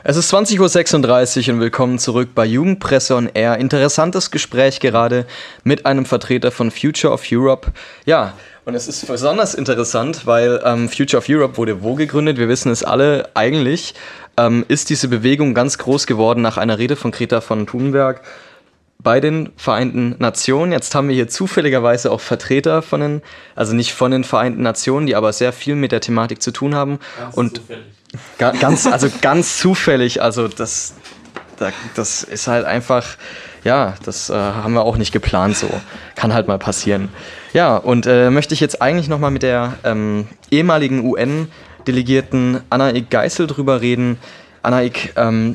Es ist 20:36 Uhr und willkommen zurück bei Jugendpresse on Air. Interessantes Gespräch gerade mit einem Vertreter von Future of Europe. Ja, und es ist besonders interessant, weil Future of Europe wurde wo gegründet? Wir wissen es alle eigentlich. Ist diese Bewegung ganz groß geworden nach einer Rede von Greta von Thunberg bei den Vereinten Nationen. Jetzt haben wir hier zufälligerweise auch Vertreter von den, also nicht von den Vereinten Nationen, die aber sehr viel mit der Thematik zu tun haben. Ganz zufällig, also das ist halt einfach, ja, das haben wir auch nicht geplant so. Kann halt mal passieren. Ja, und möchte ich jetzt eigentlich nochmal mit der ehemaligen UN-Delegierten Anna-Ik Geisel drüber reden. Anna-Ik,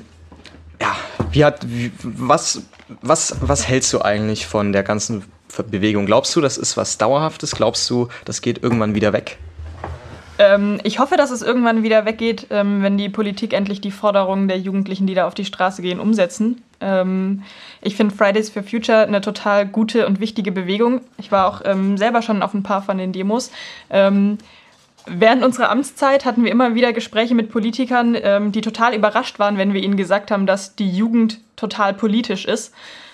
was hältst du eigentlich von der ganzen Bewegung? Glaubst du, das ist was Dauerhaftes? Glaubst du, das geht irgendwann wieder weg? Ich hoffe, dass es irgendwann wieder weggeht, wenn die Politik endlich die Forderungen der Jugendlichen, die da auf die Straße gehen, umsetzen. Ich finde Fridays for Future eine total gute und wichtige Bewegung. Ich war auch selber schon auf ein paar von den Demos. Während unserer Amtszeit hatten wir immer wieder Gespräche mit Politikern, die total überrascht waren, wenn wir ihnen gesagt haben, dass die Jugend total politisch ist.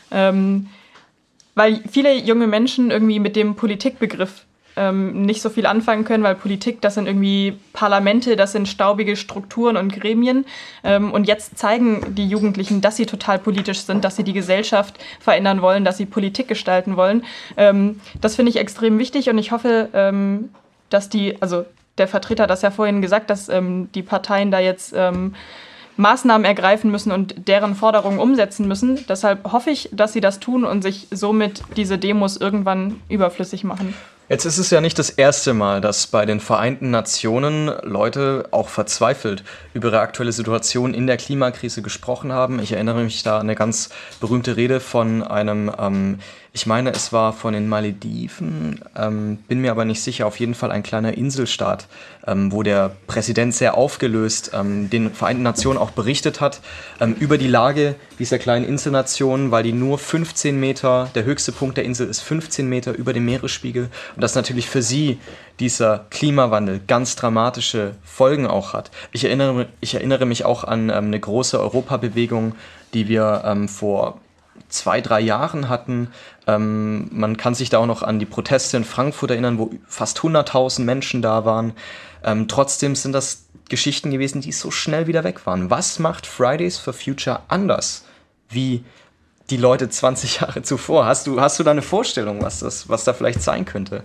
Weil viele junge Menschen irgendwie mit dem Politikbegriff nicht so viel anfangen können, weil Politik, das sind irgendwie Parlamente, das sind staubige Strukturen und Gremien. Und jetzt zeigen die Jugendlichen, dass sie total politisch sind, dass sie die Gesellschaft verändern wollen, dass sie Politik gestalten wollen. Das finde ich extrem wichtig und ich hoffe, dass der Vertreter hat das ja vorhin gesagt, dass die Parteien da jetzt Maßnahmen ergreifen müssen und deren Forderungen umsetzen müssen. Deshalb hoffe ich, dass sie das tun und sich somit diese Demos irgendwann überflüssig machen. Jetzt ist es ja nicht das erste Mal, dass bei den Vereinten Nationen Leute auch verzweifelt über ihre aktuelle Situation in der Klimakrise gesprochen haben. Ich erinnere mich da an eine ganz berühmte Rede von einem, ich meine, es war von den Malediven, bin mir aber nicht sicher, auf jeden Fall ein kleiner Inselstaat, wo der Präsident sehr aufgelöst den Vereinten Nationen auch berichtet hat über die Lage dieser kleinen Inselnation, weil die nur 15 Meter, der höchste Punkt der Insel ist 15 Meter über dem Meeresspiegel und das natürlich für sie dieser Klimawandel ganz dramatische Folgen auch hat. Ich erinnere mich auch an eine große Europabewegung, die wir vor 2-3 Jahren hatten. Man kann sich da auch noch an die Proteste in Frankfurt erinnern, wo fast 100.000 Menschen da waren. Trotzdem sind das Geschichten gewesen, die so schnell wieder weg waren. Was macht Fridays for Future anders wie die Leute 20 Jahre zuvor? Hast du da eine Vorstellung, was da vielleicht sein könnte?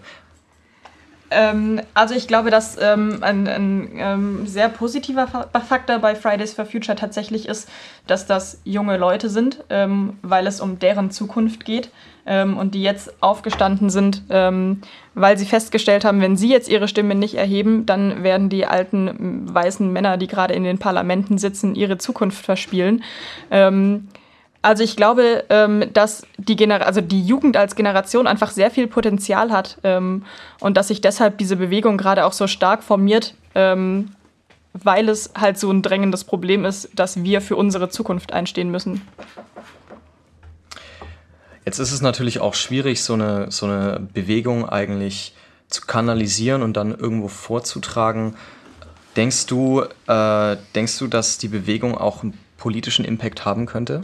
Also ich glaube, dass ein sehr positiver Faktor bei Fridays for Future tatsächlich ist, dass das junge Leute sind, weil es um deren Zukunft geht und die jetzt aufgestanden sind, weil sie festgestellt haben, wenn sie jetzt ihre Stimme nicht erheben, dann werden die alten weißen Männer, die gerade in den Parlamenten sitzen, ihre Zukunft verspielen. Also ich glaube, dass die Jugend als Generation einfach sehr viel Potenzial hat und dass sich deshalb diese Bewegung gerade auch so stark formiert, weil es halt so ein drängendes Problem ist, dass wir für unsere Zukunft einstehen müssen. Jetzt ist es natürlich auch schwierig, so eine Bewegung eigentlich zu kanalisieren und dann irgendwo vorzutragen. Denkst du, dass die Bewegung auch einen politischen Impact haben könnte?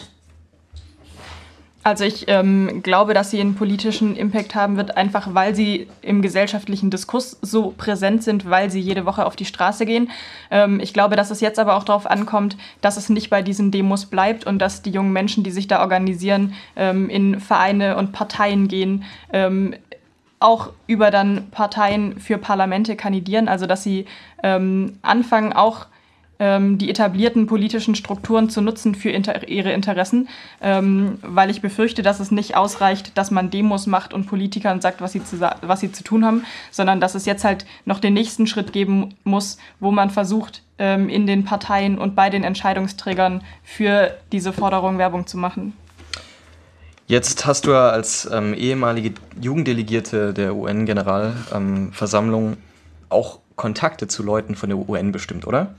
Also ich glaube, dass sie einen politischen Impact haben wird, einfach weil sie im gesellschaftlichen Diskurs so präsent sind, weil sie jede Woche auf die Straße gehen. Ich glaube, dass es jetzt aber auch darauf ankommt, dass es nicht bei diesen Demos bleibt und dass die jungen Menschen, die sich da organisieren, in Vereine und Parteien gehen, auch über dann Parteien für Parlamente kandidieren. Also dass sie anfangen, auch die etablierten politischen Strukturen zu nutzen für ihre Interessen, weil ich befürchte, dass es nicht ausreicht, dass man Demos macht und Politikern sagt, was sie zu tun haben, sondern dass es jetzt halt noch den nächsten Schritt geben muss, wo man versucht, in den Parteien und bei den Entscheidungsträgern für diese Forderung Werbung zu machen. Jetzt hast du ja als ehemalige Jugenddelegierte der UN-Generalversammlung auch Kontakte zu Leuten von der UN bestimmt, oder?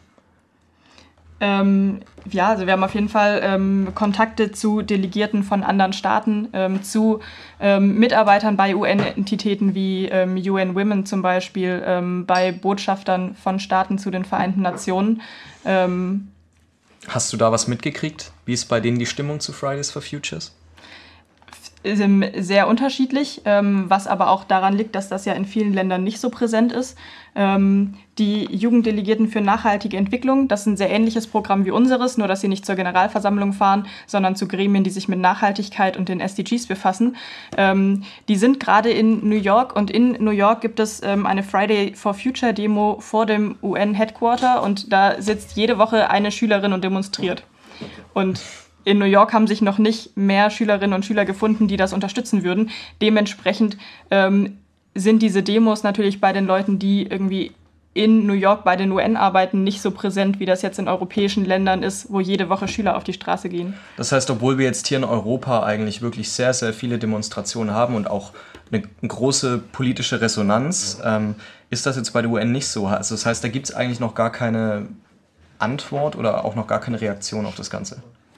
Also wir haben auf jeden Fall Kontakte zu Delegierten von anderen Staaten, zu Mitarbeitern bei UN-Entitäten wie UN Women zum Beispiel, bei Botschaftern von Staaten zu den Vereinten Nationen. Hast du da was mitgekriegt? Wie ist bei denen die Stimmung zu Fridays for Futures? Sehr unterschiedlich, was aber auch daran liegt, dass das ja in vielen Ländern nicht so präsent ist. Die Jugenddelegierten für nachhaltige Entwicklung, das ist ein sehr ähnliches Programm wie unseres, nur dass sie nicht zur Generalversammlung fahren, sondern zu Gremien, die sich mit Nachhaltigkeit und den SDGs befassen. Die sind gerade in New York und in New York gibt es eine Friday for Future Demo vor dem UN-Headquarter und da sitzt jede Woche eine Schülerin und demonstriert. Und in New York haben sich noch nicht mehr Schülerinnen und Schüler gefunden, die das unterstützen würden. Dementsprechend sind diese Demos natürlich bei den Leuten, die irgendwie in New York bei den UN arbeiten, nicht so präsent, wie das jetzt in europäischen Ländern ist, wo jede Woche Schüler auf die Straße gehen. Das heißt, obwohl wir jetzt hier in Europa eigentlich wirklich sehr, sehr viele Demonstrationen haben und auch eine große politische Resonanz, ist das jetzt bei der UN nicht so. Also das heißt, da gibt es eigentlich noch gar keine Antwort oder auch noch gar keine Reaktion auf das Ganze.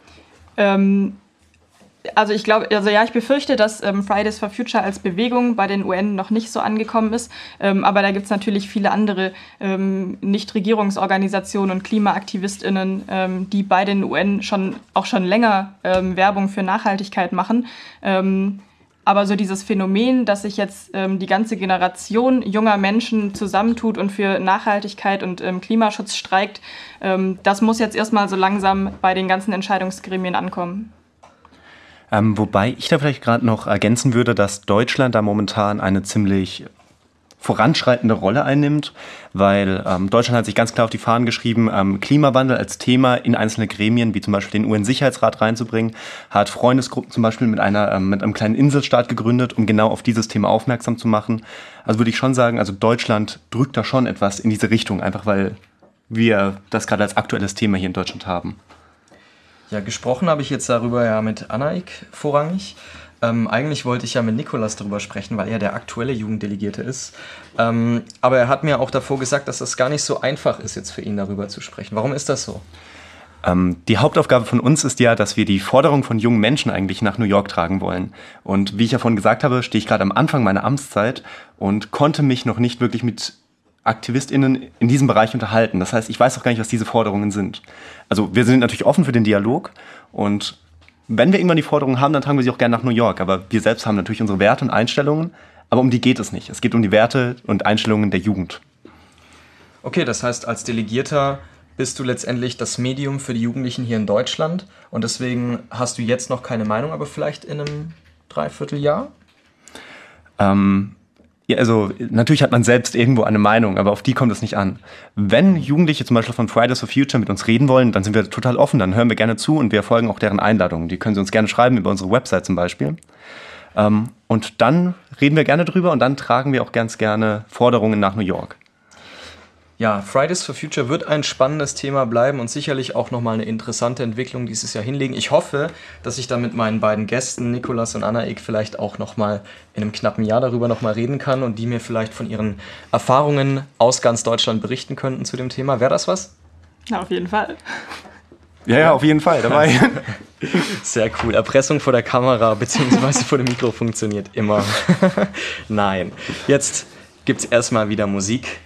Ich befürchte, dass Fridays for Future als Bewegung bei den UN noch nicht so angekommen ist. Aber da gibt es natürlich viele andere Nichtregierungsorganisationen und KlimaaktivistInnen, die bei den UN schon länger Werbung für Nachhaltigkeit machen. Aber so dieses Phänomen, dass sich jetzt die ganze Generation junger Menschen zusammentut und für Nachhaltigkeit und Klimaschutz streikt, das muss jetzt erstmal so langsam bei den ganzen Entscheidungsgremien ankommen. Wobei ich da vielleicht gerade noch ergänzen würde, dass Deutschland da momentan eine ziemlich voranschreitende Rolle einnimmt, weil Deutschland hat sich ganz klar auf die Fahnen geschrieben, Klimawandel als Thema in einzelne Gremien, wie zum Beispiel den UN-Sicherheitsrat reinzubringen, hat Freundesgruppen zum Beispiel mit einem kleinen Inselstaat gegründet, um genau auf dieses Thema aufmerksam zu machen. Also würde ich schon sagen, also Deutschland drückt da schon etwas in diese Richtung, einfach weil wir das gerade als aktuelles Thema hier in Deutschland haben. Ja, gesprochen habe ich jetzt darüber ja mit Anaik vorrangig. Eigentlich wollte ich ja mit Nikolas darüber sprechen, weil er der aktuelle Jugenddelegierte ist. Aber er hat mir auch davor gesagt, dass das gar nicht so einfach ist, jetzt für ihn darüber zu sprechen. Warum ist das so? Die Hauptaufgabe von uns ist ja, dass wir die Forderung von jungen Menschen eigentlich nach New York tragen wollen. Und wie ich ja vorhin gesagt habe, stehe ich gerade am Anfang meiner Amtszeit und konnte mich noch nicht wirklich mit AktivistInnen in diesem Bereich unterhalten. Das heißt, ich weiß auch gar nicht, was diese Forderungen sind. Also wir sind natürlich offen für den Dialog und wenn wir irgendwann die Forderungen haben, dann tragen wir sie auch gerne nach New York. Aber wir selbst haben natürlich unsere Werte und Einstellungen, aber um die geht es nicht. Es geht um die Werte und Einstellungen der Jugend. Okay, das heißt, als Delegierter bist du letztendlich das Medium für die Jugendlichen hier in Deutschland und deswegen hast du jetzt noch keine Meinung, aber vielleicht in einem Dreivierteljahr? Ja, also natürlich hat man selbst irgendwo eine Meinung, aber auf die kommt es nicht an. Wenn Jugendliche zum Beispiel von Fridays for Future mit uns reden wollen, dann sind wir total offen, dann hören wir gerne zu und wir folgen auch deren Einladungen. Die können sie uns gerne schreiben über unsere Website zum Beispiel. Und dann reden wir gerne drüber und dann tragen wir auch ganz gerne Forderungen nach New York. Ja, Fridays for Future wird ein spannendes Thema bleiben und sicherlich auch nochmal eine interessante Entwicklung dieses Jahr hinlegen. Ich hoffe, dass ich da mit meinen beiden Gästen, Nikolas und Anaik, vielleicht auch nochmal in einem knappen Jahr darüber nochmal reden kann und die mir vielleicht von ihren Erfahrungen aus ganz Deutschland berichten könnten zu dem Thema. Wäre das was? Ja, auf jeden Fall. Ja, auf jeden Fall, dabei. Sehr cool. Erpressung vor der Kamera bzw. vor dem Mikro funktioniert immer. Nein. Jetzt gibt's erstmal wieder Musik.